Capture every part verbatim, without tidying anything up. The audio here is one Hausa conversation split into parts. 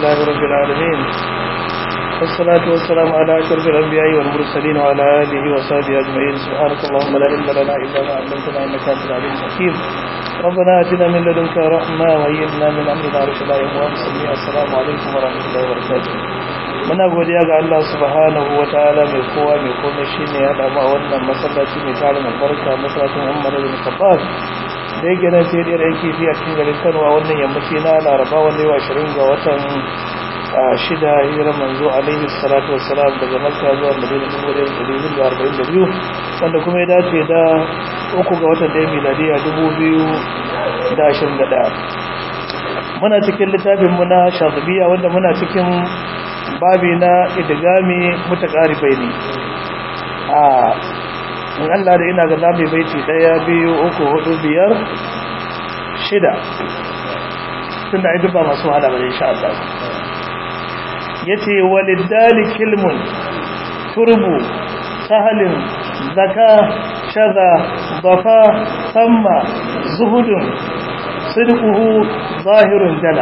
لله رب العالمين والصلاة والسلام على أشرف الأنبياء والمرسلين وعلى آله وصحبه أجمعين سبحانك اللهم لا علم لنا إلا ما علمتنا إنك أنت العليم الحكيم ربنا آتنا من لدنك رحمة وهيئ لنا من أمرنا رشدا يا مسلمين السلام عليكم ورحمة الله وبركاته muna godiya ga Allah subhanahu wataala mai kowa mai komai shine ya damu a wannan masallaci mai tarin albarka masallacin Umar bin Khattab da yake nan sai dai yake fi a cikin garin Kano a wannan yammaci na Laraba wanda yau ashirin ga watan shida hijirar manzo alaihi salatu wassalam daga Makka zuwa Madina dubu ɗaya da ɗari hudu da arba'in da biyu wanda kuma ya dace da uku ga watan ɗaya miladiya dubu biyu da ashirin da ɗaya muna cikin littafin mu na Shatibiya wanda muna cikin babi na idgami mutaqaribai ne a in Allah da ina ga zamu baiti daya biyu uku hudu biyar shida tunda ai duba masu hada bane insha Allah yace walidali kilmun turbu sahalin zaka shaza dafa samma zuhudun sidquhu zahirun jala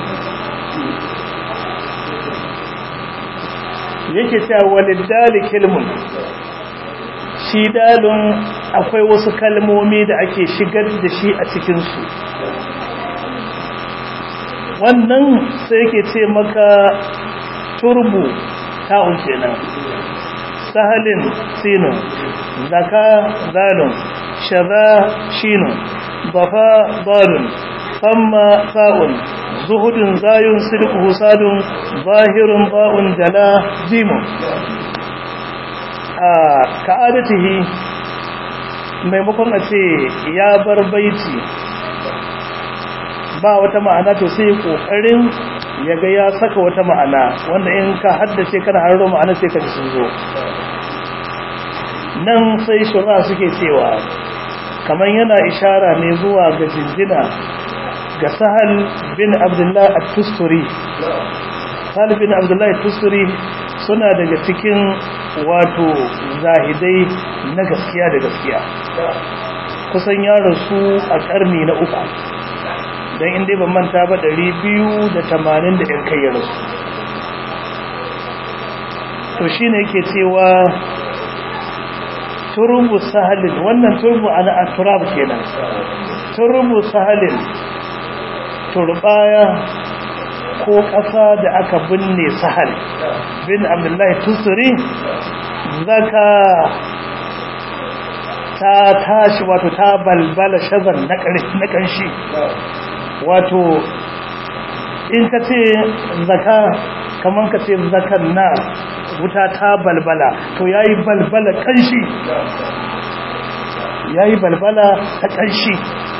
yake cewa walidali kilmun shi dalun akwai wasu kalmomi da ake shigar da shi a cikinsu wannan sai yake ce maka turbu ta'un kenan sahalin sinun zaka zalun shaza shinun dafa dalun famma sa'un zuhudun zayun sidquhu sadun zahirun ba'un jala jimun a ka'adatihi maimakon a ce ya bar baiti ba wata ma'ana to sai kokarin yaga ya saka wata ma'ana wanda in ka haddace kana harro ma'ana sai ka ji sun zo nan sai shura suke cewa kaman yana ishara ne zuwa ga jinjina ga Sahal bin Abdullah at-Tusturi Sahal bin Abdullah at-Tusturi suna daga cikin wato zahidai na gaskiya da gaskiya kusan ya rasu a karni na uku dan inda ban manta ba ɗari biyu da tamanin da ɗan kai ya rasu to shine yake cewa turbu sahalin wannan turbu ana at-turab kenan turbu sahalin turbaya ko ƙasa da aka binne Sahal bin Abdullahi Tusuri zaka ta tashi wato ta balbala shazan na ƙanshi wato in ka ce zaka kaman ka ce zakan na wuta ta balbala to yayi balbala ƙanshi yayi balbala ta ƙanshi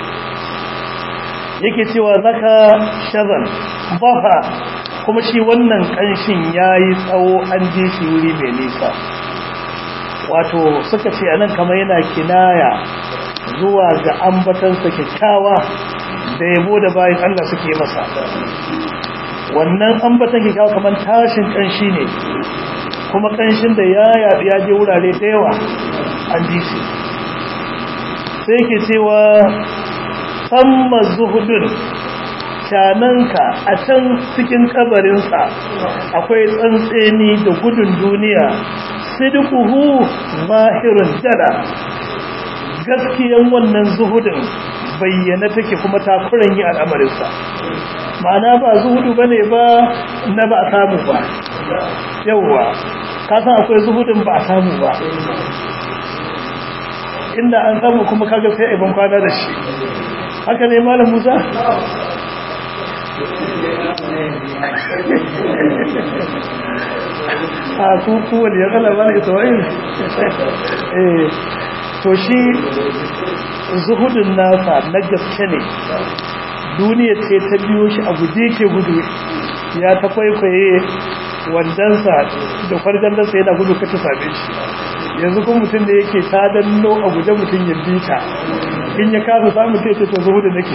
yake cewa zaka shazan bafa kuma shi wannan kanshin yayi tsawo an je shi wuri mai nisa wato suka ce anan kamar yana kinaya zuwa ga ambatansa kyakkyawa da yabo da bayan Allah suke masa wannan ambatan kyakkyawa kamar tashin kanshi ne kuma kanshin da ya yaɗu ya je wurare da yawa an ji shi sai yake cewa samma zuhudun cananka a can cikin kabarinsa akwai tsantseni da gudun duniya sidquhu zahirun jala gaskiyan wannan zuhudin bayyana take kuma takuran yi al'amarinsa ma'ana ba zuhudu bane ba na ba a samu ba yawwa ka san akwai zuhudin ba a samu ba inda an samu kuma kaga sai ibn kwana da shi haka ne malam Musa a kuku wani ya kala bane Isma'il eh to shi zuhudun nasa na gaske ne duniya ce ta biyo shi a guje ke gudu ya ta kwaikwaye wandansa da kwarjandansa yana gudu ka ta same shi yanzu kuma mutum da yake ta danno a guje mutum ya bita in ya kasa samu sai ce to zuhudu nake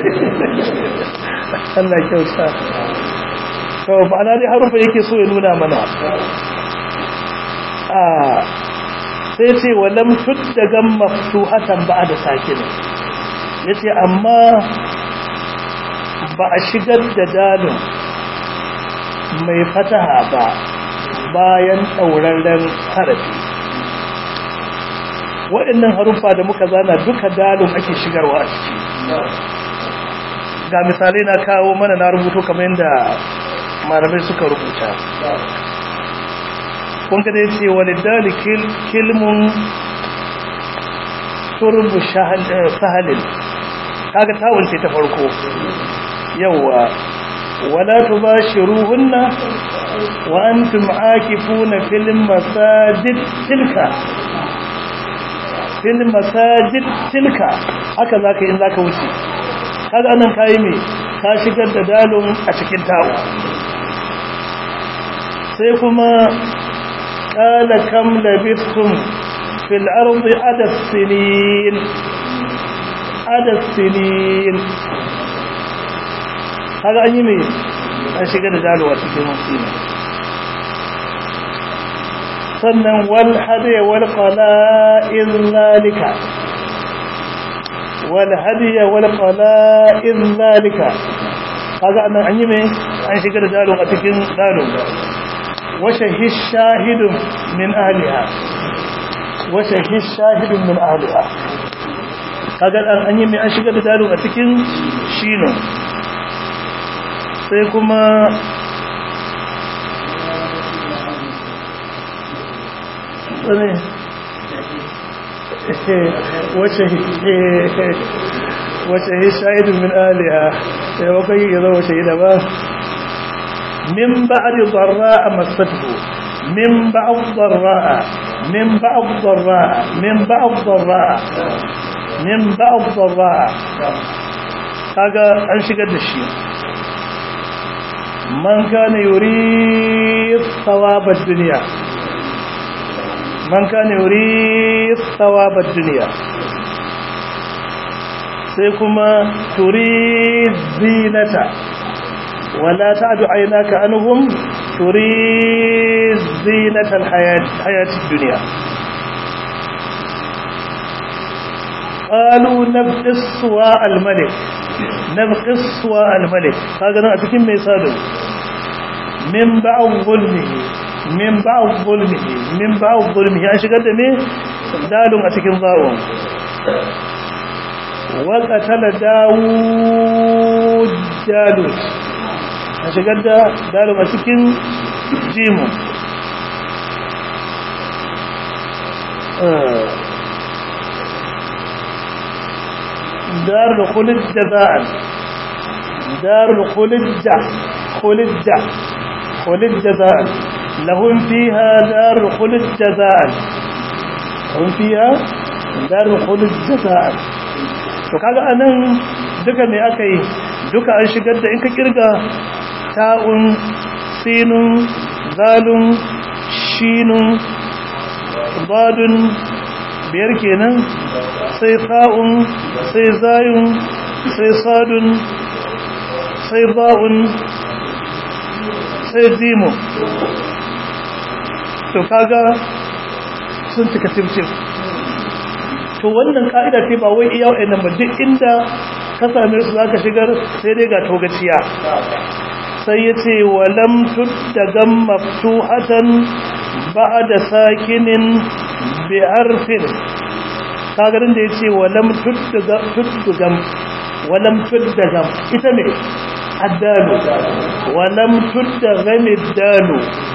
Allah ya kyauta to ba ana dai harufa yake so ya nuna mana a sai ce walam tuddagan maftuhatan ba'da sakin yace amma ba a shigar da dalin mai fataha ba bayan ɗaurarren harafi. waɗannan haruffa da muka zana duka dalun ake shigarwa a ciki. ga misalai na kawo mana na rubuto kamar yadda malamai suka rubuta. kun ga da yace walidali kilmun turbu sahalin, kaga tawul ce ta farko. yawa wala tubashiruhunna wa antum aakifuna fil masajid tilka fil masajid tilka haka zaka in zaka wuce. kaga anan kai me ka shigar da dalun a cikin tawo. sai kuma qala kam labithum fil ardi adad sinin adad sinin, kaga an yi me an shigar da dalun a cikin sinin. sannan wal hadi wal qala'in zalika wal hadi wal qala'in zalika, kaga anan an yi me an shigar da dalun a cikin dalun. wa shahish shahidun min ahliha wa shahish shahidun min ahliha, kaga an yi me an shigar da dalun a cikin shino. sai kuma wace yi shahidun min aliha sai wakai ya zama shahida ba. min ba'di dharra'a masathu min ba'd dharra'a min ba'd dharra'a min ba'd dharra'a min ba'd dharra'a, kaga an shigar da shi. man kana yurid thawab ad-dunya man kana yurid thawab ad-dunya. sai kuma turid zinata wala ta'du aynaka anhum turid zinata al-hayat hayat ad-dunya. qalu nabqis wa al-malik nabqis wa al-malik, kaga nan a cikin mai sadu min ba'd zulmihi min ba'd zulmihi min ba'd zulmihi an shigar da me dalun a cikin zawon. wa qatala daud jalut an shigar da dalun a cikin jimu. دار الخلد جزاء دار الخلد خلد خلد جزاء لهم فيها دار الخلد جزاء هم فيها دار الخلد جزاء. to kaga anan duka me akai duka an shigar da in ka kirga ta'un sinun zalun shinun badun biyar kenan, sai fa'un sai zayun sai sadun sai ba'un sai zimu. to kaga sun cika cimcim. to wannan ka'ida ce ba wai iya wa'annan ba, duk inda ka same su zaka shigar, sai dai ga togaciya. sai yace walam tuddagam maftuhatan ba'da sakinin bi harfin, kagarin da yace walam tuddagam walam tuddagam ita ne addalu walam tuddagam addalu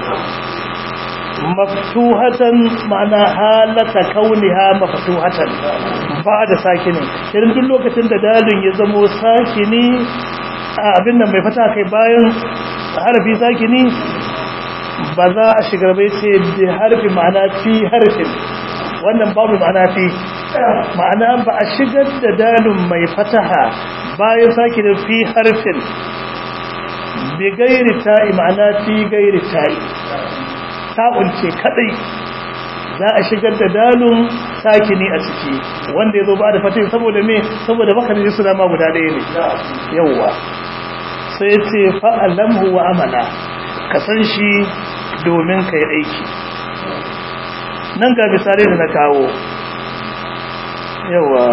maftuhatan ma'ana halata kauniha maftuhatan ba'da sakinin. idan duk lokacin da dalin ya zamo sakini abin nan mai fata kai bayan harfi sakini ba za a shigar bai ce da harfi ma'ana fi harfin, wannan babu ma'ana fi ma'ana ba a shigar da dalin mai fataha bayan sakinin fi harfin bi gairi ta'i ma'ana fi gairi ta'i, ta'un ce kadai za a shigar da dalun sakini a ciki wanda ya zo ba da fatahi saboda me saboda makarin su dama guda ɗaya ne. yawwa sai ce fa'alamhu wa amala, ka san shi domin ka yi aiki. nan ga misali da na kawo. yawa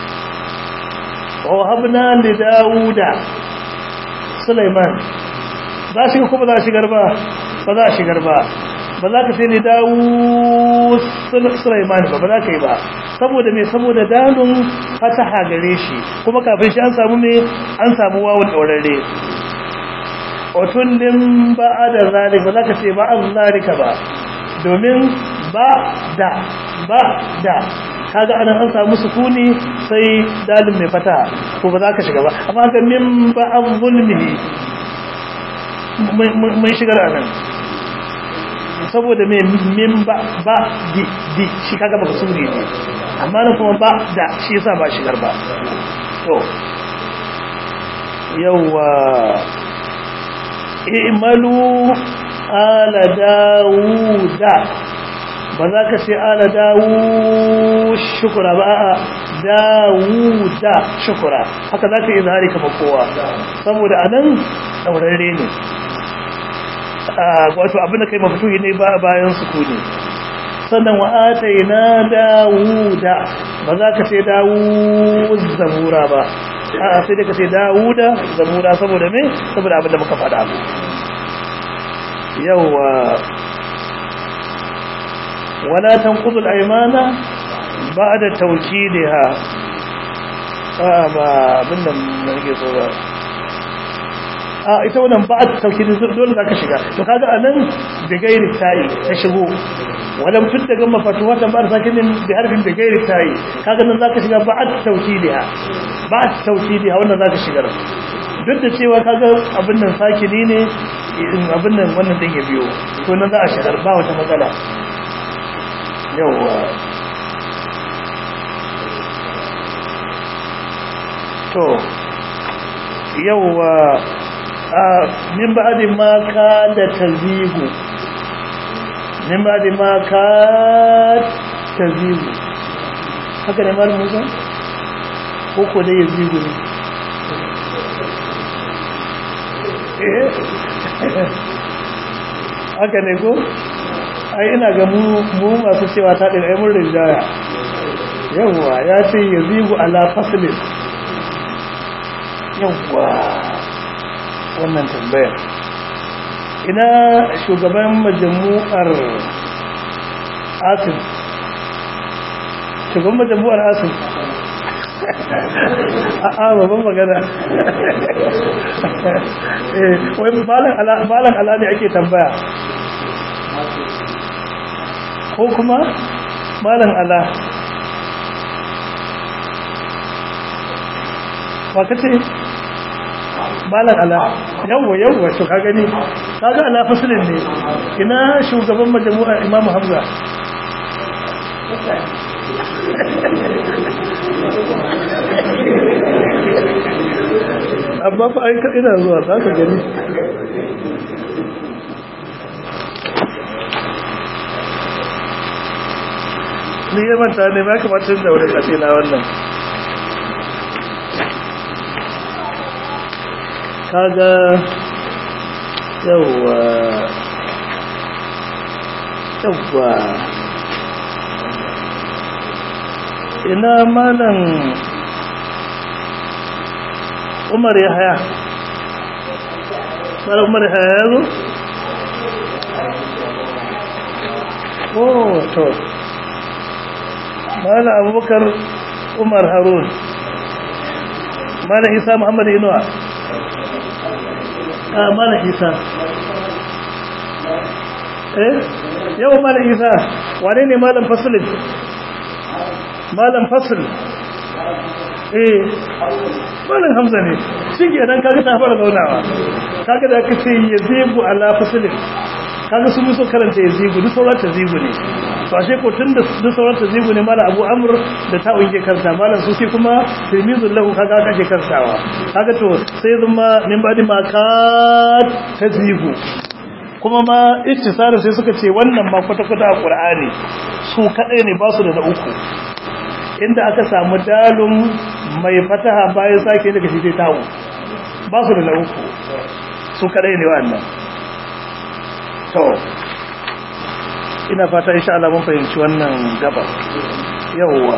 wa habna li dauda Sulaiman za a shiga ko ba za a shigar ba ba za a shigar ba ba za ka sai ne dawo Sulaiman ba ba za ka yi ba saboda me saboda dalun fataha gare shi kuma kafin shi an samu me an samu wawun daurare otullin ba da zalik ba za ka ce ba an zalika ba domin ba da ba da kaga anan an samu sukuni sai dalin mai fataha ko ba za ka shiga ba amma ga min ba an zulmihi mun shigar anan saboda mai min ba ba di di shi kaga baka suri ne amma nan kuma ba da shi yasa ba shigar ba to yawa i'malu ala dauda ba za ka ce ala dawu shukura ba a dawuda shukura haka za ka yi zahari kama kowa saboda anan daurare ne wato abin da kai mafituhi ne bayan sukuni sannan wa ataina dawuda ba za ka ce dawud zabura ba a sai da ka ce dawuda zabura saboda me saboda abin da muka faɗa yawa wala tanqudu al-aymana ba'da tawkidiha a ba abin da nake so ba a ita wannan ba'd tawkidi dole zaka shiga to kaga anan da gairi tayi ta shigo wala mutun daga mafatuwatan ba sakinin da harfin da gairi tayi kaga nan zaka shiga ba'd tawkidiha ba'd tawkidiha wannan zaka shiga duk da cewa kaga abin nan sakini ne abin nan wannan din ya biyo to nan za a shigar ba wata matsala yawa to yawa min ba'di ma ka da tazigu min ba'di ma ka tazigu haka ne malamin Musa ko ko dai yazigu ne eh haka ne ko ai ina ga mu mu masu cewa ta din ai mun rinjaya yawa ya ce yazigu ala faslin yawa wannan tambayar ina shugaban majmu'ar asim shugaban majmu'ar asim a'a babban magana eh wai malan ala malan ala ne ake tambaya ko kuma malan ala wa kace malan ala yawa yawa to ka gani kaga ala fasilin ne ina shugaban majmu'ar imamu hamza amma fa ai ina zuwa za ka gani ni ya manta ne ba kamar tun da wani kashe na wannan kaga yawa yawa ina malam Umar ya haya malam Umar ya haya yazo oh to malam Abubakar Umar Harun malam Isa Muhammad Inuwa ah malam Isa eh yau malam Isa wane ne malam Faslin malam Fasl eh malam Hamza ne shi ke dan kaga ta fara zaunawa kaga da kace yazibu ala Faslin kaga sun so karanta yazibu duk sauran tazibu ne to ashe ko tunda duk sauran tazibu ne malam Abu Amr da ta unge karta malam Sufi kuma tilmizul lahu kaga kake kartawa kaga to sai zuma min badi makat tazibu kuma ma ittisarin sai suka ce wannan ma kwata-kwata a Qur'ani su kadai ne ba su da uku inda aka samu dalun mai fataha bayan sake daga shi sai tawo ba su da uku su kadai ne wannan to ina fata insha Allah mun fahimci wannan gaba yawa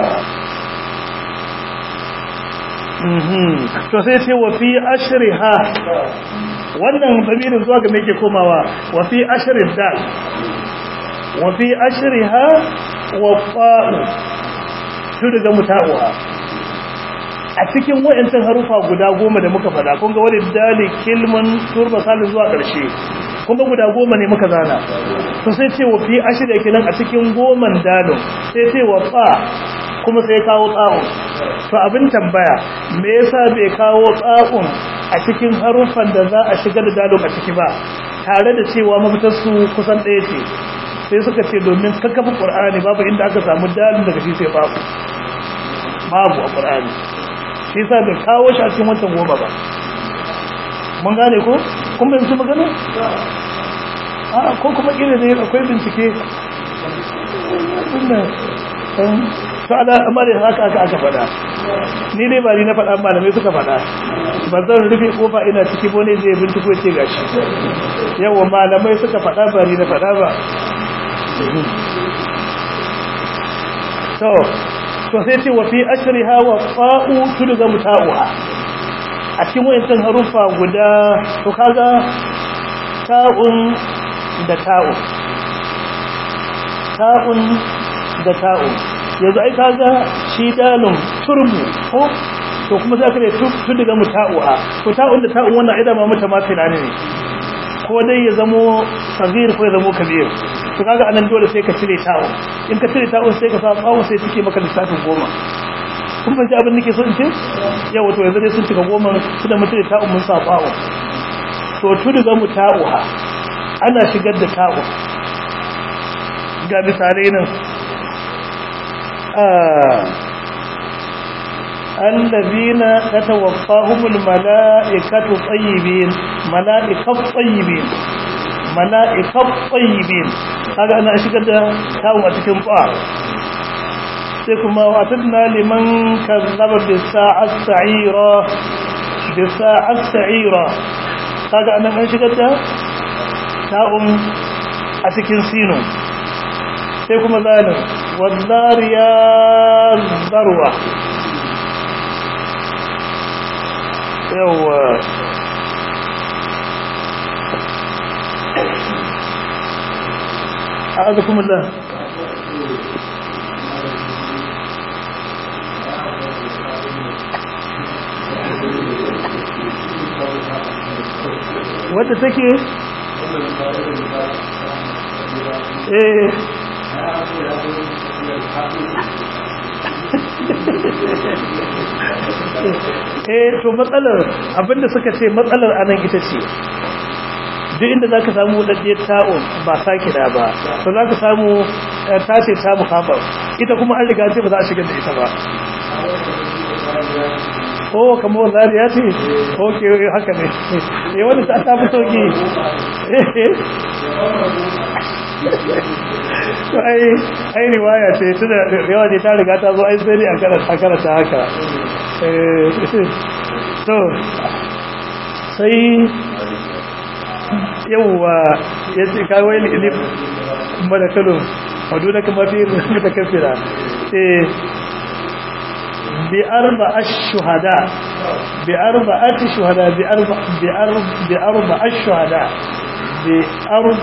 mhm to sai ce wa fi ashriha wannan zamirin zuwa ga me yake komawa wa fi ashrin dal wa fi ashriha wa fa'u to daga muta'uha a cikin wayancan harufa guda goma da muka fada kun ga wani dali kilmun turba salin zuwa ƙarshe kun ga guda goma ne muka zana to sai ce wa fi ashriha kenan a cikin goman dalin sai ce wa fa kuma sai kawo tsa'un to abin tambaya me yasa bai kawo tsa'un a cikin harufan da za a shiga da dalon a ciki ba tare da cewa mafitar su kusan ɗaya ce sai suka ce domin kakkafa qur'ani babu inda aka samu dalin daga shi sai babu babu a qur'ani shi yasa bai kawo shi a cikin wancan goma ba mun gane ko kun bai su magana a ko kuma irin ne akwai bincike to ala amare haka aka aka fada ni dai ba ni na fada malamai suka fada ba zan rufe kofa ina ciki bone zai binciko ce gashi yawa malamai suka fada ba ni na fada ba to to sai ce wa fi ashriha wa fa'u tudga muta'uha a cikin wayancan harufa guda to kaga ta'un da ta'un ta'un da ta'un yanzu ai kaga shi dalin turbu ko to kuma za ka ne tu daga muta'uha to ta'un da ta'un wannan aida ma mutamathila ne ko dai ya zamo sagir ko ya zamo kabir to kaga anan dole sai ka cire ta'un in ka cire ta'un sai ka sa ta'un sai take maka lissafin goma kun fahimci abin nake so in ce yawa to yanzu dai sun cika goma su da mutum ta'un mun sa ta'un to tu daga muta'uha ana shigar da ta'un ga misalai nan الذين تتوفاهم الملائكة طيبين ملائكة طيبين ملائكة طيبين هذا أنا أشكد تاوم أتكن طاع سيكما وعتدنا لمن كذب بالساعة السعيرة بالساعة السعيرة هذا أنا أشكد تاوم أتكن سينو سيكما ذلك والذاريات ذروة يوه أعاذكم الله wadda take eh eh to matsalar abinda suka ce matsalar anan ita ce duk inda zaka samu daddiyar ta'un ba sake da ba to zaka samu ta ce ta muhabbar ita kuma an riga ce ba za a shigar da ita ba oh kamar zariya ce okay haka ne eh wanda ta ta fi sauki to ai ai riwaya ce tunda yawa ne ta riga ta zo ai sai a karanta karanta haka eh to sai yawa yace kai wai ilif madakalun waduna kama fi mutakaffira eh bi arba'a shuhada bi arba'ati shuhada bi arba bi arba bi arba'a shuhada bi arba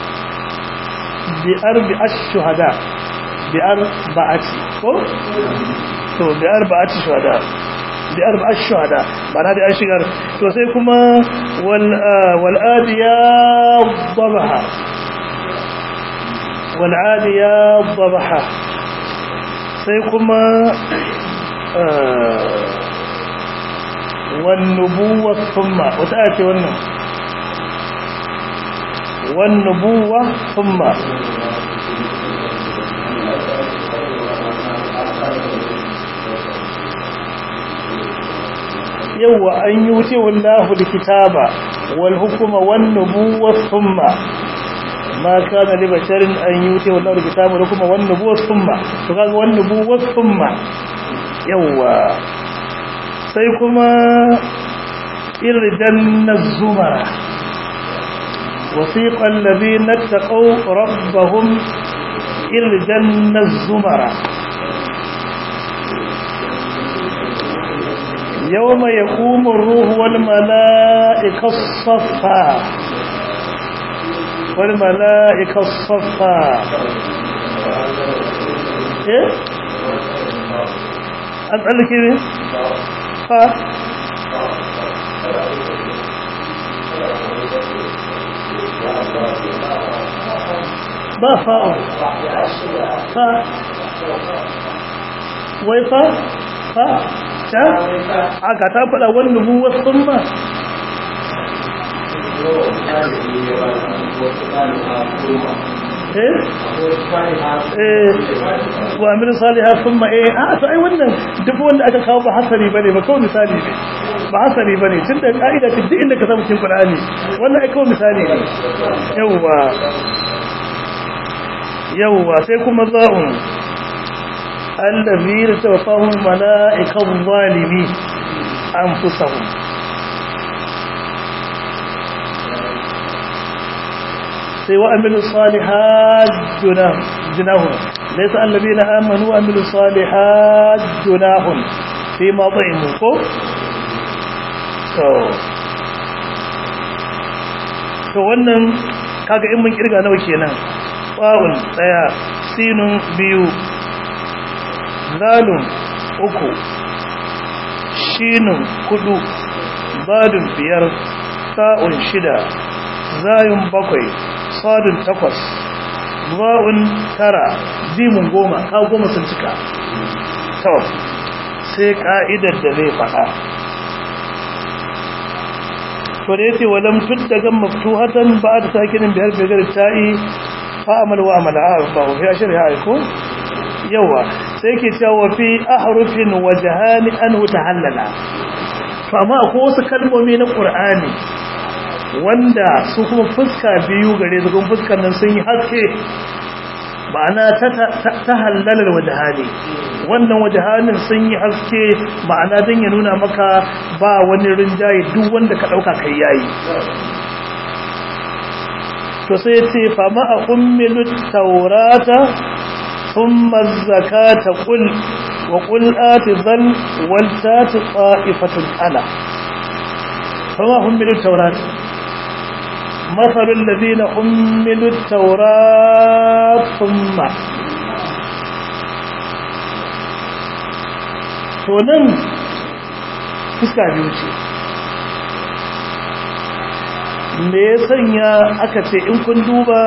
bi arba'a shuhada bi arba'ati ko to bi arba'ati shuhada bi arba'a shuhada bana da an shigar to sai kuma wal wal adiyat dhabha wal adiyat dhabha sai kuma wan nubuwwa thumma wata ce wannan wan nubuwwa thumma yawa an yi wuce wallahu likitaba wal hukma wan nubuwwa thumma ma kana li basharin an yuti wallahu likitaba wal hukma wan nubuwwa thumma to kaga wan nubuwwa thumma yawa sai kuma irjanna zumara wasiqa alladhina taqaw rabbahum irjanna zumara yawma yaqumu ar-ruhu wal malaa'ikatu saffa wal malaa'ikatu saffa eh an tsallake ne fa ba fa'u fa wai fa fa ta aka ta fada wannan buwar sunna eh eh wa amil salihah thumma eh a to ai wannan duk wanda aka kawo ba hasari bane ba kawai misali ne ba hasari bane tunda kaida ta duk inda ka samu cikin Qur'ani wannan ai kawai misali ne yawa yawa sai kuma za'un allazi tawaffahum malaikatu zalimi anfusahum sai wa amilu salihat junahum laysa allazina amanu wa amilu salihat junahum fi ma ta'imu ko to to wannan kaga in mun kirga nawa kenan wa'un daya sinun biyu zalun uku shinun hudu zadun biyar sa'un shida zayun bakwai sadun takwas za'un tara zimun goma ka goma sun cika to sai ka'idar da zai faɗa to da yace walam tuddagan maftuhatan ba'da sakinin bihar bigar ta'i fa amal wa amala ba fi ashriha ko yawa sai ke cewa fi ahrufin wajhani anhu tahallala to amma akwai wasu kalmomi na Qur'ani wanda su kuma fuska biyu gare su kuma fuskan nan sun yi haske ma'ana ta halalar wajhani wannan wajhanin sun yi haske ma'ana dan ya nuna maka ba wani rinjaye duk wanda ka dauka kai yayi to sai ce fa ma ummilut tawrata ثم الزكاة قل وقل آت ذل والتات طائفة أنا فما حملوا التوراة مثل الذين حملوا التوراة ثم تونن fuska biyu ce me ya sanya aka ce in kun duba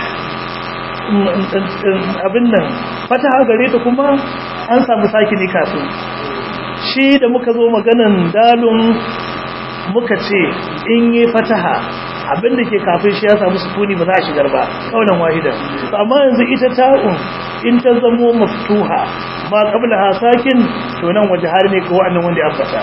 abin nan fataha gare ta kuma an samu sakini kafin shi da muka zo maganan dalun muka ce in yi fataha abin da ke kafin shi ya samu sukuni ba za a shigar ba kaunan wahida amma yanzu ita ta'un in ta zamo maftuha ma qabla ha sakin to nan waje har ne ko annan wanda ya ambata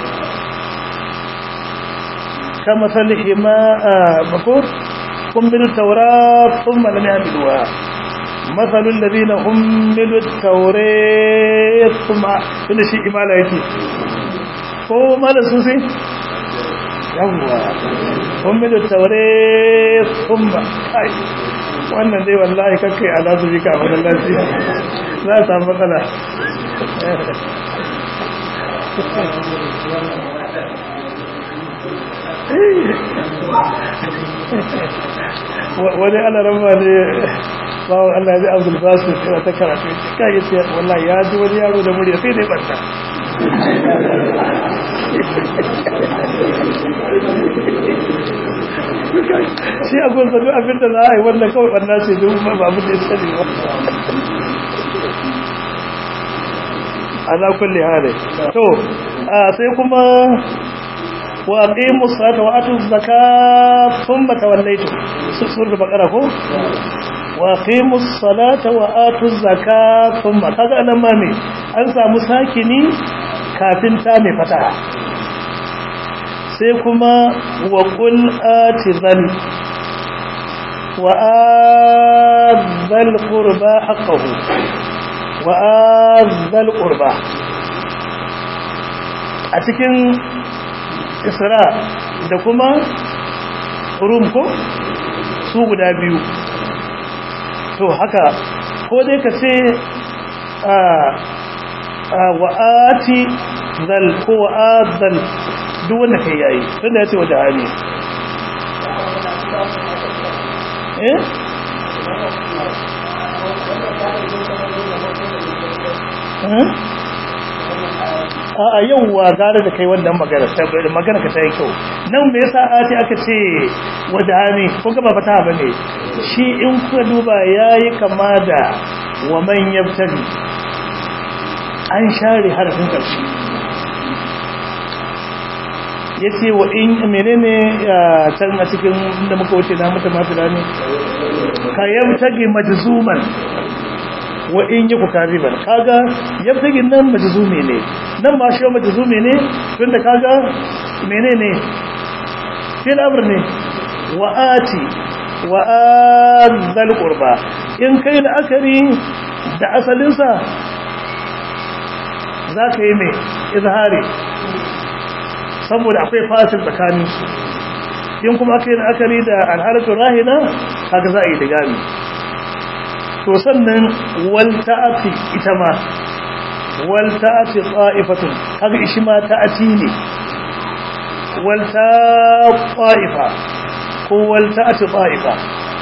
kama salihi ma bakur حملوا التوراة ثم لم يحملوها مثل الذين حملوا التوراة ثم كل شيء ما لا يجي هو ما له سوسي يوا حملوا التوراة ثم أي wannan dai wallahi kake ala su bika wannan lafiya za ta matsala wani ana rama ne bawon Allah zai abdul basu yana ta karatu ka yi ce wallahi ya ji wani yaro da murya sai dai banta shi abin sadu abin da za a yi wannan kawai ɓanna ce don ba abin da ya sani ba ala kulli hali to sai kuma wa aqimu ssalata wa atu zakata thumma tawallaytum suratul baqara ko wa aqimu ssalata wa atu zakata thumma kaga anan ma me an samu sakini kafin ta mai fataha sai kuma wa qul atizal wa azal qurba haqqahu wa azal qurba a cikin isra da kuma rum ko su guda biyu to haka ko dai ka ce wa ati zal ko wa'azal duk wanda kai yayi tunda yace wajhani eh a yauwa gare da kai wannan magana saboda magana ka tayi kyau nan me yasa ati aka ce wajhani ko ga ba fata bane shi in ku duba yayi kama da wa man yabtadi an share harfin karshe yace wa in menene can a cikin inda muka wuce na mutum mafila ne ka yabtagi majzuman wa in yi ku kariban kaga yabtagin nan majzumi ne nan ma shi majzumi ne tunda kaga menene fil amr ne wa ati wa azal qurba in kai la'akari da asalin sa zaka yi mai izhari saboda akwai fasil tsakanin su in kuma kai la'akari da alhalatu rahina kaga za a yi digami to sannan wal ta'ati ita ma wal ta'ati qa'ifatun kaga ishi ma ta'ati ne wal ta'ifa ko wal ta'ati qa'ifa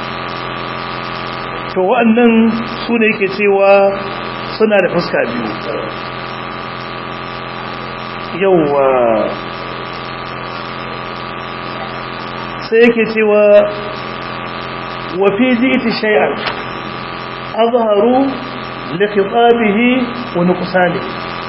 to wannan su ne yake cewa suna da fuska biyu yawa sai yake cewa wa fi ji'ti shay'an أظهروا لخطابه ونقصانه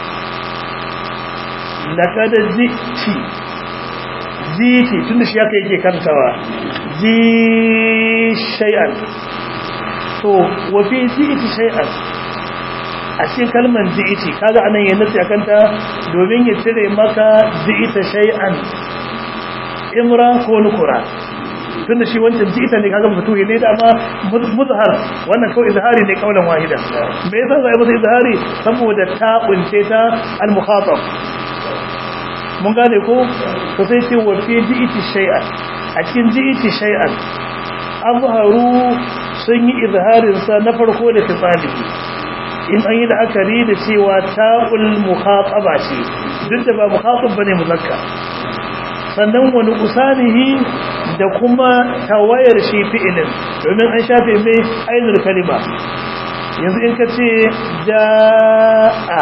لقد زيتي زيتي تندش ياكي يكي كانتوا زي شيئا تو وفي زيتي شيئا أشياء كلمة زيتي كذا أنا ينسي أكانتا دومين يتري مكا زيت شيئا إمرا كونكرا tunda shi wancan jita ne kaga mutuhi ne dama muzhar wannan kawai izhari ne kaulan wahida me yasa zai masa izhari saboda ta kunce ta al-mukhatab mun gane ko to sai ce wa fi ji'ti shay'an a cikin ji'ti shay'an azharu sun yi izharin sa na farko da tisalihi in an yi la'akari da cewa ta'ul mukhataba ce duk da ba mukhatab bane muzakkar sannan wani usanihi da kuma tawayar shi fi'ilin domin an shafe mai ainul kalima yanzu in ka ce ja'a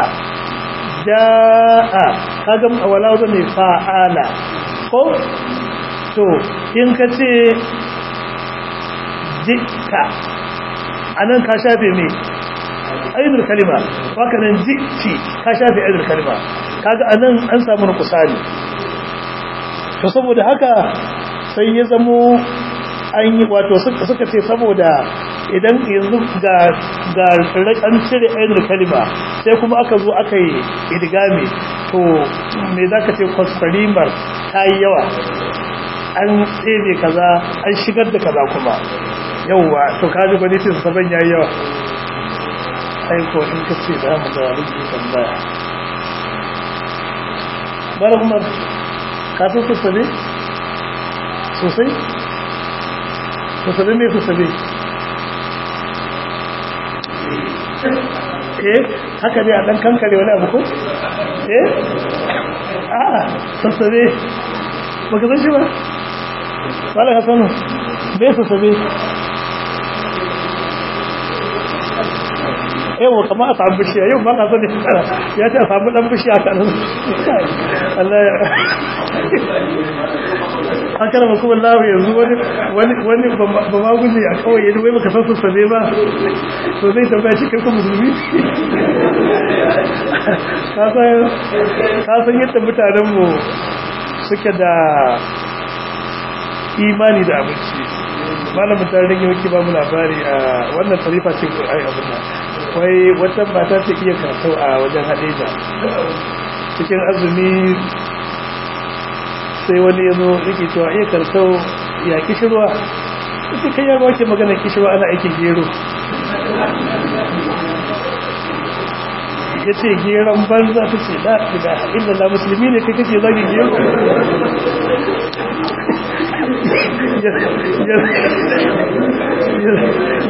ja'a kaga wala wazan ne fa'ala ko to in ka ce jikka anan ka shafe mai ainul kalima haka nan jikki ka shafe ainul kalima kaga anan an samu nukusani to saboda haka sai ya zamo an yi wato suka ce saboda idan yanzu ga ga an cire ainihin kalima sai kuma aka zo aka yi idigami to me za ka ce kwaskwarimar ta yi yawa an tsebe kaza an shigar da kaza kuma yauwa to kaji gwanitin saban ya yi yawa aiko in ka ce da mu da rubutu tambaya bara kuma kafin sassabe sosai sassabe mai sassabe eh haka ne a ɗan kankare wani abu ko eh a sassabe baka zan shi ba wala ka sanu mai sassabe yau kama a samu bishiya yau ba ka so ne ya ce a samu dan bishiya kan Allah ya haka da kuma Allah yanzu wani wani wani ba ma guje a kawai yanzu wai baka san su sabe ba to zai tambaya shi kai ko musulmi ka san ka san yadda mutanen mu suke da imani da abinci malamin tarihin yake ba mu labari a wannan tarifa ce ai abin nan wai wata mata ta iya karatu a wajen hadeja cikin azumi sai wani yazo yake cewa iya karatu ya kishirwa ita kai ya wace magana kishirwa ana aikin gero yace geron banza tace la ilaha illallah musulmi ne kai kake zagin gero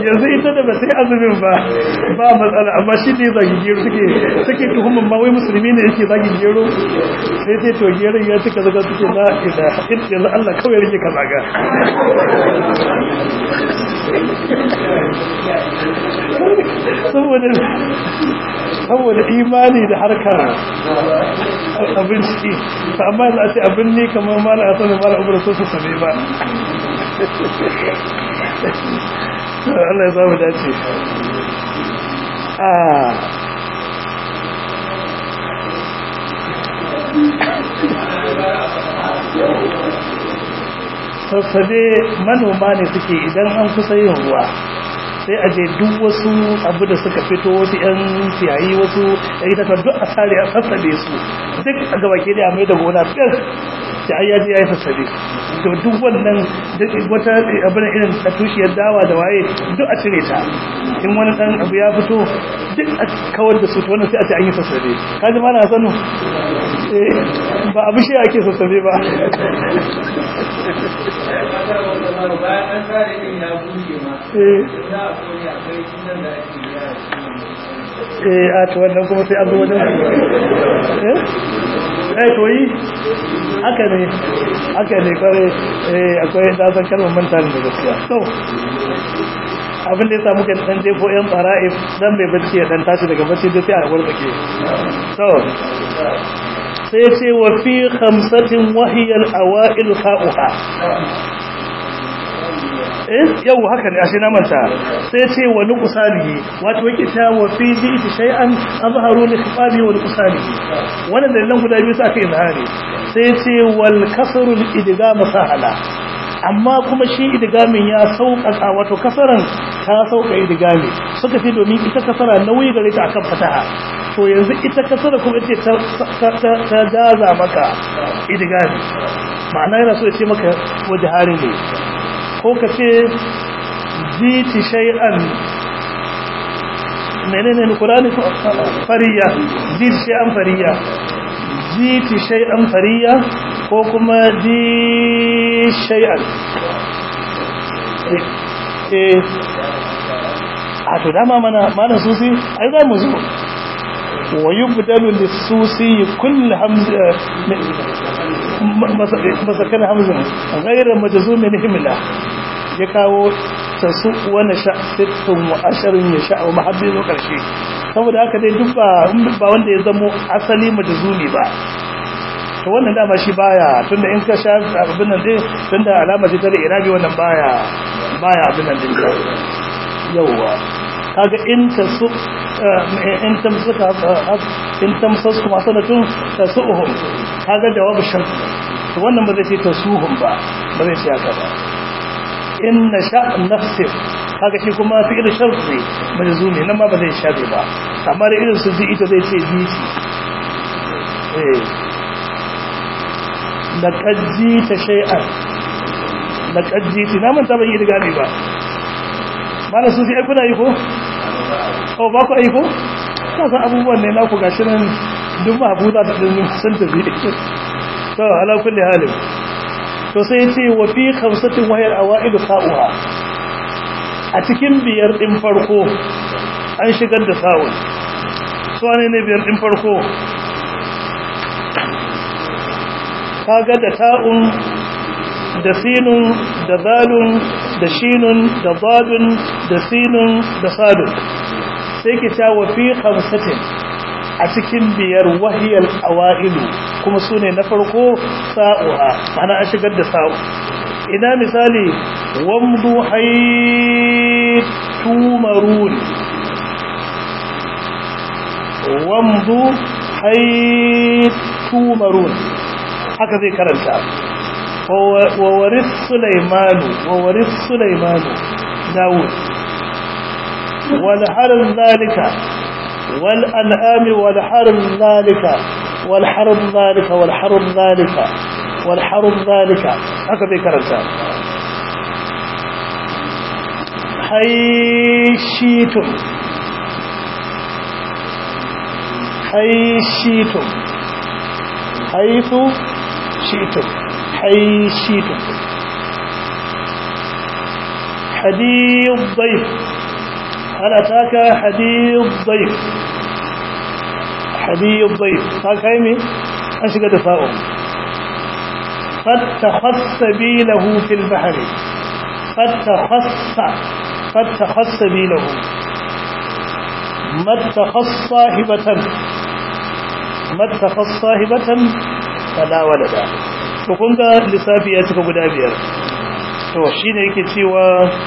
yanzu ita da ba sai azumin ba ba matsala amma shi ne zagi gero suke suke tuhumman ma wai musulmi ne yake zagi gero sai sai to gero ya cika zaga suke la ila yanzu Allah kawai rike ka zaga saboda saboda imani da harkar abinci amma za a ce abin ne kamar mala a sanin mala abu da so su same ba Allah ya zama dace a sassabe manoma ne suke idan an kusa yin ruwa sai a je duk wasu abu da suka fito wasu yan ciyayi wasu yan ita duk a sare a sassabe su duk a gaba ke da mai da gona fes da ayyaji ya yi sassabe da duk wannan wata abin irin a tushiyar dawa da waye duk a cire ta in wani dan abu ya fito duk a kawar da su to wannan sai a ce an yi sassabe kaji ma na sanu ba abu shi ake sassabe ba bayan an tsara yin ya bushe ma za a kone akwai sunan da ake yara eh a to wannan kuma sai an zo wajen eh eh to yi haka ne haka ne kware eh akwai da san kalmar manta da gaskiya to abin da ya samu kan dan jefo yan fara'if dan bai bacci ya dan tashi daga bacci da sai a wartsake to sai ce wa fi khamsatin wahiyal awail fa'uha eh yau haka ne ashe na manta sai ce wa nuqsanihi wato yake ta wa fi ziti shay'an azharu li khifabi wa nuqsanihi wannan dalilan guda biyu sai aka izhari sai ce wal kasru li idgham sahala amma kuma shi idgamin ya sauƙaƙa wato kasaran ta sauƙa idgami suka fi domin ita kasara nauyi gare ta akan fataha to yanzu ita kasara kuma ce ta jaza maka idgami ma'ana yana so ya ce maka wajhari ne ko ka ce ziti shay'an menene ne Qur'ani fariya ziti shay'an fariya ziti shay'an fariya ko kuma di shay'an eh a to dama mana mana susi ai za mu zo wa yubdalu lis-susi kull hamza masakan hamzin ghayra majzumin himla ya kawo tasu wani sha sittun wa asharin ya sha wa mahabbi zo karshe saboda haka dai duk ba ba wanda ya zamo asali majzumi ba to wannan dama shi baya tunda in ka sha abin nan dai tunda alama ce ta da irabi wannan baya baya abin nan din yawa kaga in tasu in tamsaka in tamsasku masanatun tasuhum kaga jawabu shart to wannan ba zai ce tasuhum ba ba zai ce haka ba inna sha nafsi kaga shi kuma fi'il shart ne majzumi nan ma ba zai shafe ba amma da irin su zai ita zai ce ziti eh laqad jita shay'an laqad jiti na man tabai da gani ba mana su sai kuna yi ko oh ba ku yi ko kasa abubuwan ne na ku gashi nan duk mabuza ta din sun tafi to ala kulli halin to sai yace wa fi khamsatin wahir awaid sa'uha a cikin biyar din farko an shigar da sa'un so ne ne biyar din farko kaga da ta'un da sinun da zalun da shinun da dadun da sinun da sadun sai ki ta wa fi khamsatin a cikin biyar wahiyal awailu kuma sune na farko sa'uha ana a shigar da sa'u ina misali wamdu haytumarun wamdu haytumarun haka zai karanta wa waris sulaimanu wa waris sulaimanu dawud wal haram zalika wal an'am wal haram zalika wal haram zalika wal haram zalika wal haram zalika haka zai karanta hayshitum hayshitum haythu shi'tum hayshitum hadiyud dayf hal ataka hadith dayf hadith dayf ta kai me an shiga da fa'u qad takhassa bilahu fil bahri qad takhassa qad takhassa bilahu ma takhassa sahibatan ma takhassa sahibatan fala walada to kun ga lissafi ya cika guda biyar to shine yake cewa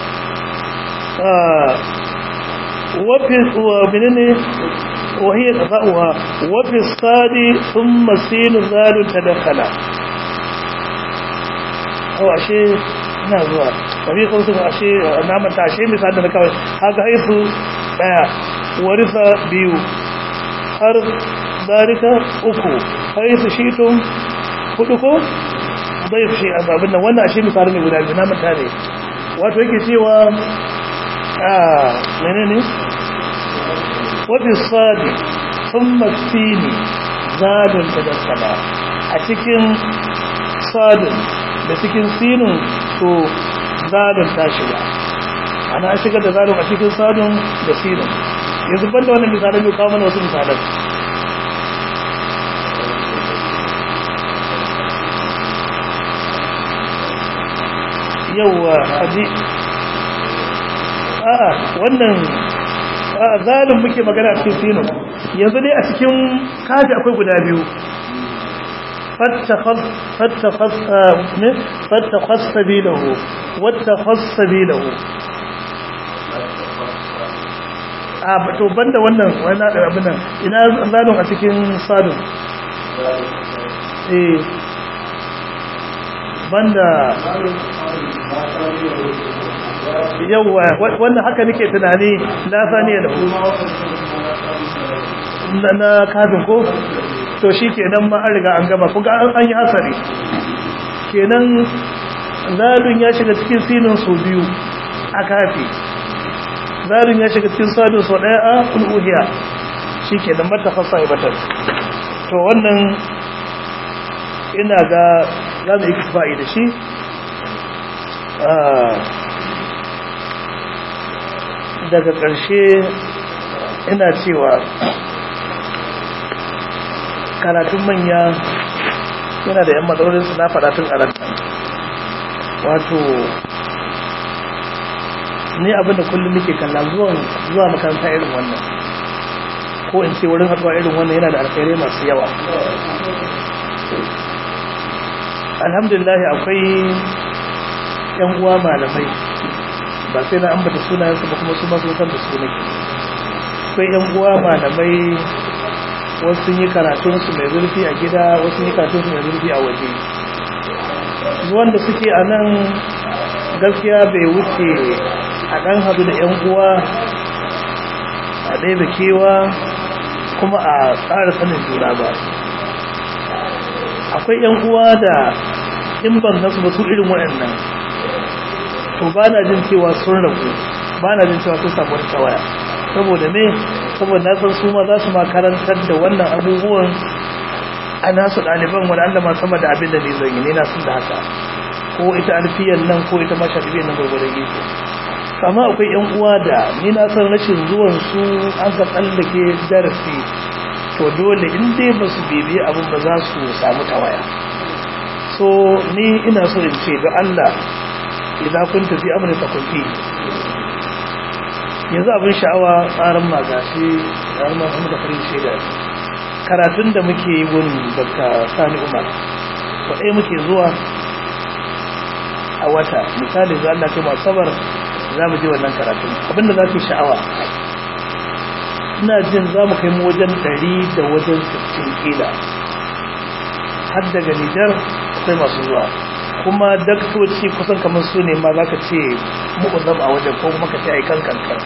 ah wa fi wa binne wa hiya qada'uha wa fi sadi thumma sin zal tadakhala to ashe ina zuwa tabi ko su ashe na manta ashe misali da kawai haka haifu daya warisa biyu har dalika uku haifu shitum hudu ko bai fi azabin nan wannan ashe misali ne guda biyu na manta ne wato yake cewa ah menene wabi sadi thumma sini zadun tadakkala a cikin sadun da cikin sinun to zadun ta shiga ana shigar da zadun a cikin sadun da sinun yanzu banda wannan misalan ne kawo mana wasu misalan yawa hadi a'a wannan a'a zalim muke magana a cikin sino yanzu dai a cikin kafi akwai guda biyu fattakhas fattakhas ne fattakhas sabilahu wattakhas sabilahu a to banda wannan wannan abin nan ina zalim a cikin sadun eh banda yawwa wannan haka nake tunani na saniya da na na kafin ko to shikenan ma an riga an gaba kuga an yi hasari kenan zadun ya shiga cikin sinin su biyu a kafi zadun ya shiga cikin sadun su daya a uluhiya shikenan mata fasa ibatan to wannan ina ga za mu yi kifa'i da shi daga ƙarshe ina cewa karatun manya yana da yan matsalolinsu na faɗatun a ranta wato ni abinda kullum nake kalla zuwa makaranta irin wannan ko in ce wurin haɗuwa irin wannan yana da alkhairai masu yawa alhamdulillah akwai yan uwa malamai ba sai na ambata sunayensu ba kuma su masu san da su nake akwai yan uwa malamai wasu sun yi karatunsu mai zurfi a gida wasu sun yi karatunsu mai zurfi a waje zuwan da suke a nan gaskiya bai wuce a ɗan hadu da yan uwa a ɗaya da kewa kuma a tsara sanin juna ba akwai yan uwa da in ban nasu ba su irin waɗannan to ba na jin cewa sun rabu ba na jin cewa sun samu wani tawaya saboda me saboda na san su ma za su makarantar da wannan abubuwan a nasu ɗaliban wani Allah ma sama da abin da ne zan yi ne na sun da haka ko ita alfiyan nan ko ita ma shafiyan nan gwargwadon iko kama akwai yan uwa da ni na san rashin zuwan su an ka tsallake darasi to dole in dai ba su bibiye abin ba za su samu tawaya so ni ina so in ce ga Allah idan kun tafi amurka ta kunfi yanzu abin sha'awa tsarin magashi tsarin masu muka farin shaida karatun da muke yi wani baka sani umar kwaɗai muke zuwa a wata misali za Allah kai masu sabar za mu je wannan karatun abinda za ku sha'awa ina jin za mu kai mu wajen ɗari da wajen sittin kila har daga Nijar akwai masu zuwa kuma daktoci kusan kamar su ne ma za ka ce mu'uzzam a wajen ko kuma ka ce aikan kankan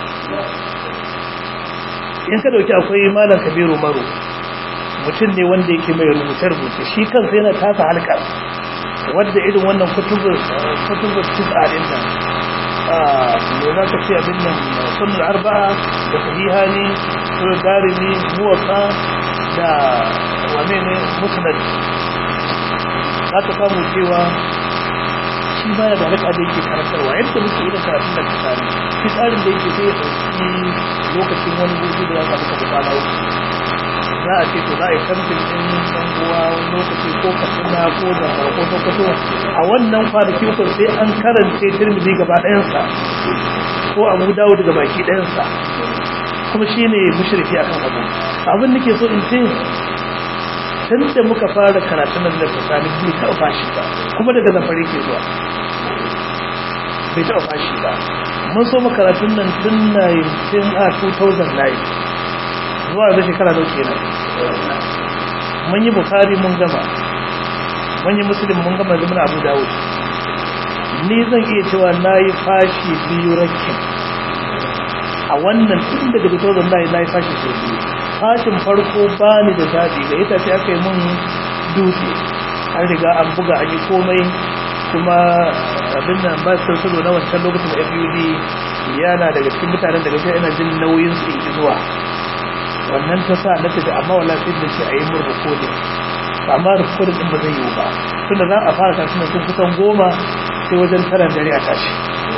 in ka dauki akwai malam kabiru maro mutum ne wanda yake mai rubuce-rubuce shi kansa yana tasa halkar wadda irin wannan kutubur kutubur tis'arin nan me za ka ce abin nan sunan arba'a da sahihani sunan darimi muwatta da wane ne musnad za ka samu cewa shi shi baya da alaka da yake karantarwa yadda muke irin karatun da tsari shi tsarin da yake sai ya dauki lokacin wani gobe da ya samu ka bukala uku za a ce to za a yi kamfin ɗin ɗanguwa wani lokaci ko katsina ko zamfara ko sokoto a wannan kwanaki uku sai an karance tirmidhi gaba ɗayansa ko abu dawud gaba ki ɗayansa kuma shi ne mushriki a kan abu abin da ke so in ce tun da muka fara karatun nan da fasali bai taɓa fashi ba kuma daga zamfari ke zuwa bai taɓa fashi ba mun so makaratun nan tun nineteen a two thousand nine zuwa da shekara da kenan mun yi bukhari mun gama mun yi muslim mun gama zama abu dawud ni zan iya cewa na yi fashi biyu rakin a wannan tun daga two thousand nine na yi fashi sai biyu fashin farko ba ni da zaɓi ga ita ce aka yi mun dutse an riga an buga an yi komai kuma abin nan ba su salo na wancan lokacin da F U D yana daga cikin mutanen daga shi ina jin nauyin su in zuwa wannan ta sa na tafi amma wala sai da ce a yi mun rikodin amma rikodin din ba zai yiwu ba tunda za a fara kasuwa sun kusan goma sai wajen taran dare a tashi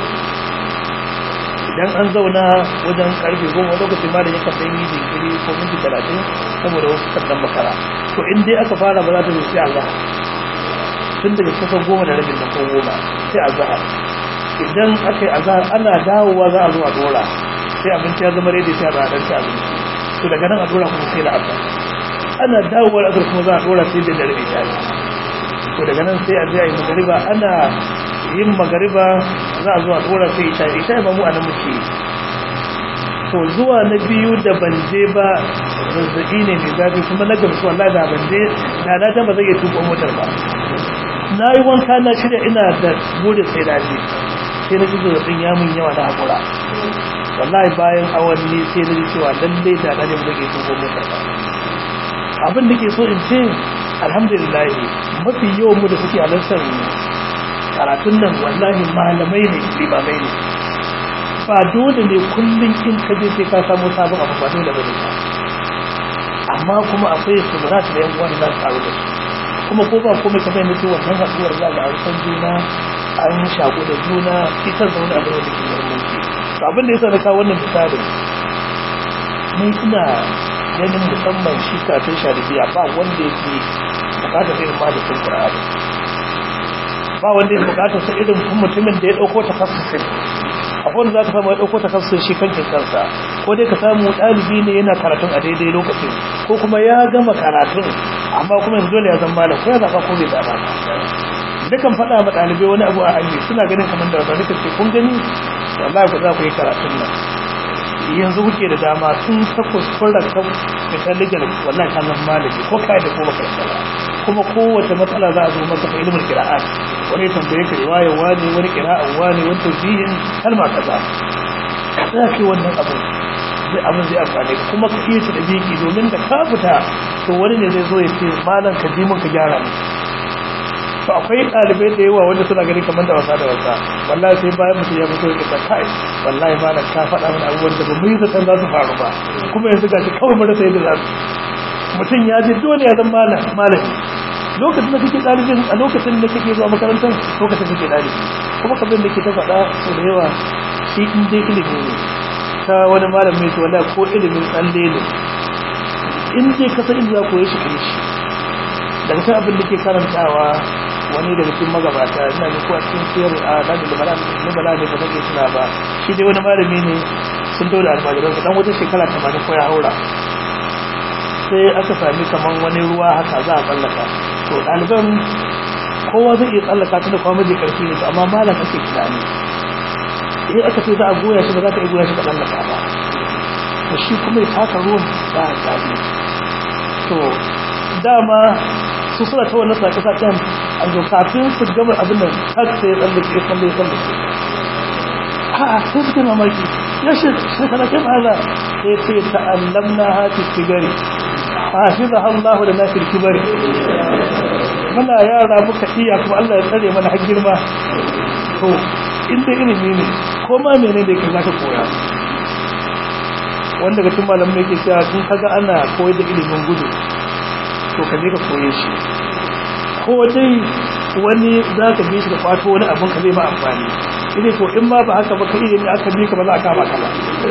idan an zauna wajen karfe goma lokacin ma da ya kafa yi jinkiri ko minti talatin saboda wasu sannan makara to in dai aka fara ba za ta zo sai Allah tun daga kusan goma da rabin da ko goma sai azhar idan aka yi azhar ana dawowa za a zo a dora sai abinci ya zama ready sai a dan ci abinci to daga nan a dora kuma sai da azhar ana dawowa azhar kuma za a dora sai da rabi ta to daga nan sai a je a yi magariba ana yin magariba za a zo a dora sai isha isha ba mu anan muke to zuwa na biyu da ban je ba zazzabi ne mai zafi kuma na gamsu wallahi da ban je da na ta ba zai iya tuko motar ba na yi wanka na shirya ina da bude sai da ji sai na ji zazzabin ya mun yawa da haƙura wallahi bayan awanni sai na ji cewa lallai da na ne ba zai iya tuko motar ba abin da ke so in ce alhamdulillah mafi yawan mu da suke halartar karatun nan wallahi malamai ne limamai ne ba dole ne kullum in ka je sai ka samu sabon abu ba dole ba ne amma kuma akwai suburat da yan uwa da za su karu da su kuma ko ba komai kamar yadda wannan haɗuwar za ga an juna an shaku da juna fitar da wani abin da ke muhimmanci to abin da yasa na kawo wannan misali ni ina ganin musamman shi kafin sharifiya ba wanda yake bukatar irin malamin Qur'ani ba wanda yake bukatar sa irin mutumin da ya dauko takassusin akwai wanda za ka samu ya dauko takassusin shi kankin kansa ko dai ka samu ɗalibi ne yana karatun a daidai lokacin ko kuma ya gama karatun amma kuma yanzu dole ya zama malam ko ya zaɓa ko bai zaɓa dukan faɗa ma ɗalibai wani abu a hanyar suna ganin kamar da wasa duka ce kun gani wallahi ku za ku yi karatun nan yanzu kuke da dama sun ta kuskuren kan fitar wallahi ka zama malami ko kai da ko baka sala kuma kowace matsala za a zo maka fa ilimin qira'at wani tambaye ka riwaya wani wani qira'a wani wani tawjihin kalma kaza za ki wannan abu zai abin zai amfane ka kuma ka iya ta da biki domin da ka fita to wani ne zai zo ya ce malam ka ji mun ka gyara ni to akwai ɗalibai da yawa wanda suna gani kamar da wasa da wasa wallahi sai bayan mutum ya fito ya kai wallahi malam ka faɗa mana abubuwan da ba mu yi zaton za su faru ba kuma yanzu ga shi kawai marasa yadda za su mutum ya ji dole ya zama malami lokacin da kake ɗalibin a lokacin da kake zuwa makarantar lokacin da kake ɗalibi kuma kamar da ke ta faɗa sau da yawa shi in dai ilimi ne ta wani malam mai tuwala ko ilimin tsalle ne in dai ka san inda za ku yi shi kai shi daga kan abin da ke karantawa wani daga cikin magabata ina ne ko a cikin siyar a dalil da bala ne bala ne ba zan iya tuna ba shi dai wani malami ne sun dole almajiran dan wata shekara tamanin ko ya haura sai aka sami kaman wani ruwa haka za a tsallaka to ɗaliban kowa zai iya tsallaka tunda kuma maje karfi ne amma malam ake tunani in aka ce za a goya shi ba za ka iya goya shi ka tsallaka ba to shi kuma ya taka ruwan ba a tsari to dama su suna ta wannan sake saken a zo kafin su gama abin nan har sai ya tsallake ya tsalle ya tsallake ha sai suke mamaki ya shi shi kana kai mala sai ce ta'allamna hati kibari hafizaha Allah da nafil kibari muna yara muka iya kuma Allah ya tsare mana har girma to inda ilimi ne ko ma menene da yake zaka koya wanda ga tun malamin yake cewa kun kaga ana koyar da ilimin gudu to ka je ka koye shi ko dai wani za ka bi shi da kwato wani abin ka zai ba amfani ina to in ma ba haka ba kai ne aka bi ka ba za a kama ka ba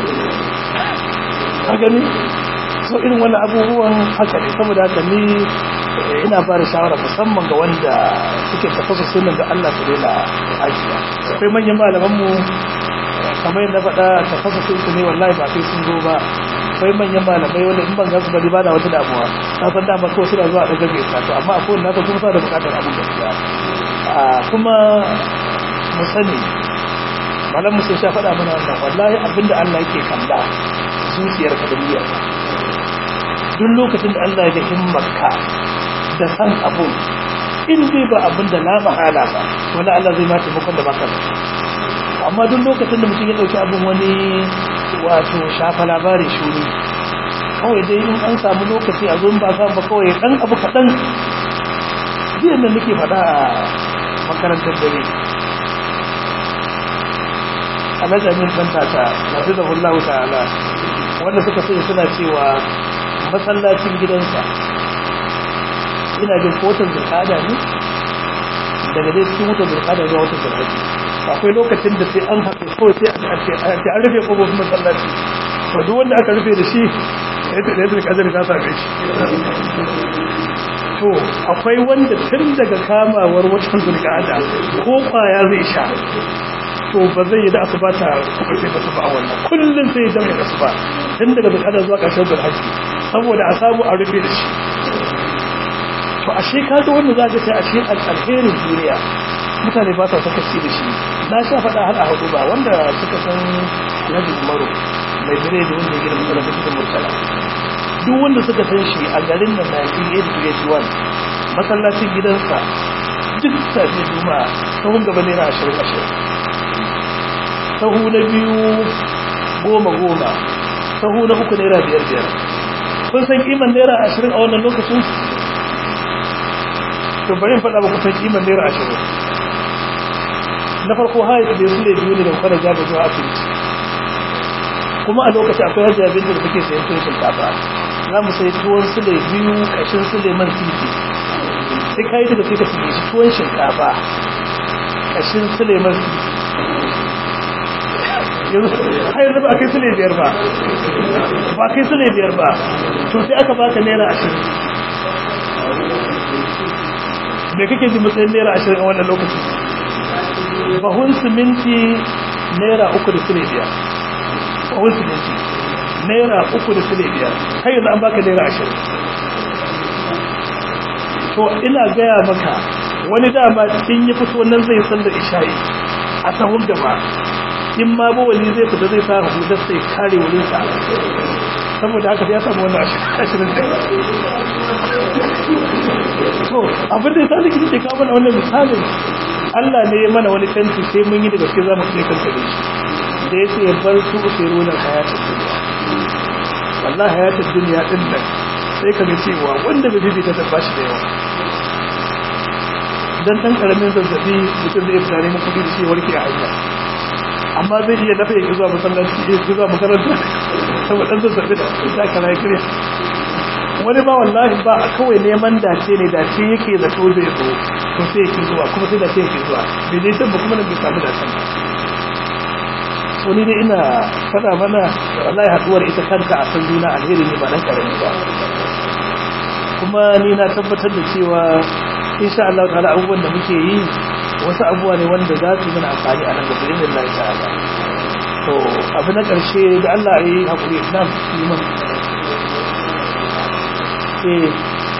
ka gani so irin wannan abubuwan haka ne saboda haka ni ina ba da shawara musamman ga wanda suke tafasa sunan da Allah su daina ajiya akwai manyan malaman mu kamar yadda faɗa tafasa sun ne wallahi ba sai sun zo ba akwai manyan malamai wanda in ban ga su bari ba da wata damuwa na san dama ko suna zuwa daga gaisa to amma akwai wanda ka kuma sa da bukatar abin gaskiya kuma mu sani malam mu sai sha faɗa mana wannan wallahi abinda Allah yake kalla zuciyar ka da niyyar duk lokacin da Allah ya ga himmarka da san abu in dai ba abin da la mahala ba wala Allah zai mata mukon da baka amma duk lokacin da mutum ya dauki abin wani wato shafa labari shuri kawai dai in an samu lokaci a zuwan ba samu ba kawai dan abu kadan jiyan da nake faɗa a makarantar dare alajamin fantata nafizahullahu ta'ala wanda suka sai suna cewa masallacin gidansa ina jin watan zulqa'ada ne daga dai cikin watan zulqa'ada zuwa watan zulhajji akwai lokacin da sai an haɗu kawai sai a ce an rufe kofofin masallaci to duk wanda aka rufe da shi ya ta da kadar ta same shi to akwai wanda tun daga kamawar watan zulqa'ada ko kwaya zai sha to ba zai yi da asuba ta kuma sai ba su ba a wannan kullum sai ya jami'a asuba tun daga zulqa'ada zuwa ƙarshen zulhajji saboda a samu a rufe da shi to ashe kaga wanda za ka sai ashe alherin duniya mutane ba sa sakaci da shi na sha faɗa har a hudu ba wanda suka san Alhaji Umaru mai bire da wanda ya gina masallacin cikin Murtala duk wanda suka san shi a garin nan nineteen eighty-one masallacin gidansa duk safe juma'a sahun gaba naira ashirin ashirin sahu na biyu goma goma sahu na uku naira biyar biyar kun san kiman naira ashirin a wannan lokacin to bari in faɗa ba kusan kiman naira ashirin na farko haifu da su ne biyu ne da kwanar jaba zuwa asibiti kuma a lokaci akwai hajji abin da suke sayan tuwon shinkafa za mu sai tuwon su da biyu kashin su da man titi sai kayi daga sai ka fiye shi tuwon shinkafa kashin su da man titi hayar da ba kai su ne biyar ba ba kai su ne biyar ba to sai aka baka naira ashirin me kake ji matsayin naira ashirin a wannan lokaci bahun siminti naira uku da sule biyar bahun siminti naira uku da sule biyar kai yanzu an baka naira ashirin to ina gaya maka wani dama in yi fito nan zai san da isha'i a sahun gaba in ma ba wani zai fita zai sa hudu sai kare wurinsa saboda haka ya samu wannan ashirin da to abin da ya sa nake ke kawo mana wannan misalin Allah ne ya mana wani kanti sai mun yi da gaske za mu fiye kanta da shi da ya ce ya bar su sai runar hayatar duniya wallahi hayatar duniya din nan sai ka ga cewa wanda bai bibi ta tabba shi da yawa dan dan karamin zazzabi mutum zai fitare mu kudi da shi warke a hanya amma zai iya dafa ya zuwa masallaci ya zuwa makaranta saboda dan zazzabi da ta kana kire wani ba wallahi ba kawai neman dace ne dace yake zato zai zo to sai yake zuwa kuma sai dace yake zuwa bai dai tabba kuma nan bai samu dacen ba so ni dai ina fada mana wallahi haduwar ita kanta a san juna alheri ne ba dan karami ba kuma ni na tabbatar da cewa insha Allah ta'ala abubuwan da muke yi wasu abubuwa ne wanda za su yi mana amfani a nan gaba inda Allah ta'ala to abu na karshe da Allah ya yi hakuri nan liman eh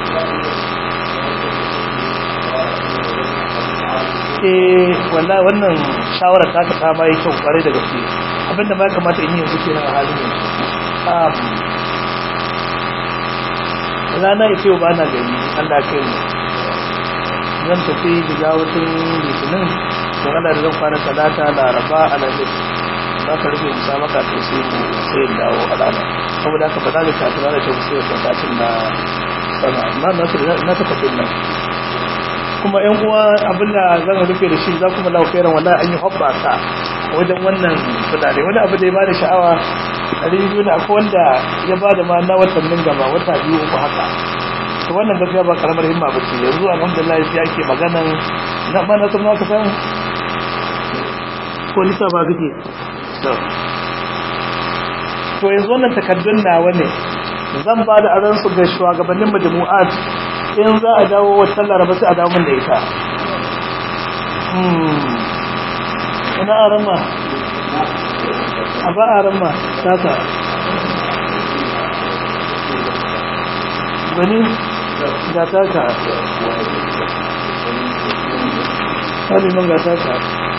eh wallahi wannan shawara ta ka ta mai kyau kware da gaske abinda ma kamata in yi yanzu kenan a halin yanzu um rana ita ba na gari Allah kai mu zan tafi da wutun litinin don Allah da zan kwana talata laraba alhamis za ka rufe musabaka to sai mu sai dawo a rana saboda haka ba za ka tafi rana ta sai ka tafi na sama amma na na ta kafin nan kuma yan uwa abinda zan rufe da shi za ku mala khairan wallahi an yi hobbasa wajen wannan kudade wani abu da ya bada sha'awa a rijiyo ne akwai wanda ya bada ma na watannin gaba wata biyu uku haka to wannan gaskiya ba karamar himma ba ce. Yanzu alhamdulillah sai ake maganan na mana sun ka samu ko lissa ba kake to yanzu wannan takaddun nawa ne zan ba da aran su ga shugabannin majmu'at in za a dawo wata laraba sai a dawo min da ita. ina arama a ba arama tasa gani ga taka haliman ga taka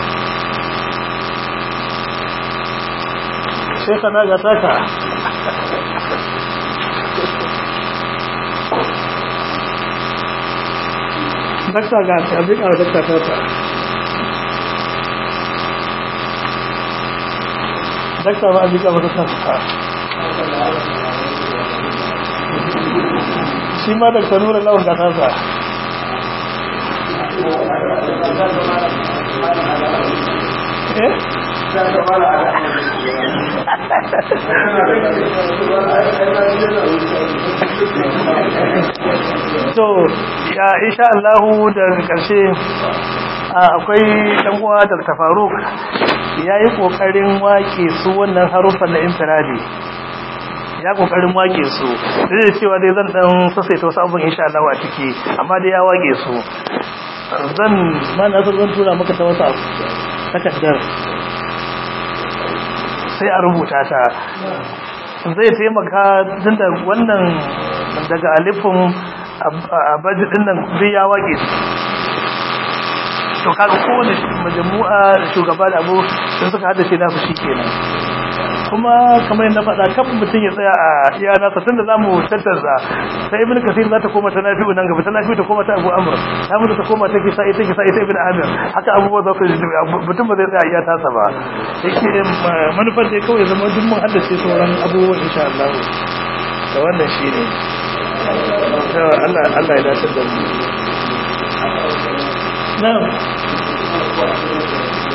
shekana ga taka dakta ga abin a dakta taka dakta ba abin a wata taka shi ma dakta nura lawan ga taka eh to ya insha Allah daga karshe akwai dan uwa da Faruk yayi kokarin wake su wannan harufan na infiradi ya kokarin wake su da cewa dai zan dan sassaita wasu abun insha Allah a ciki amma dai ya wake su zan mana zan tura maka ta wasu takaddar sai a rubuta ta zai taimaka tunda wannan daga alifin abaji din nan zai ya wage to kaga kowane majmu'a shugaba da abu sun suka haddace nasu shikenan kuma kamar yadda faɗa kafin mutum ya tsaya a iya nasa tunda zamu tattaza sai ibn kasir za ta koma ta nafi'u nan gaba ta nafi'u ta koma ta abu amr ta mu ta koma ta kisa ita kisa ita ibn amir haka abubuwa za su mutum ba zai tsaya iya tasa ba yake manufar da kawai zama duk mun haddace sauran abubuwan insha Allah da wannan shine Allah Allah ya dace da mu na'am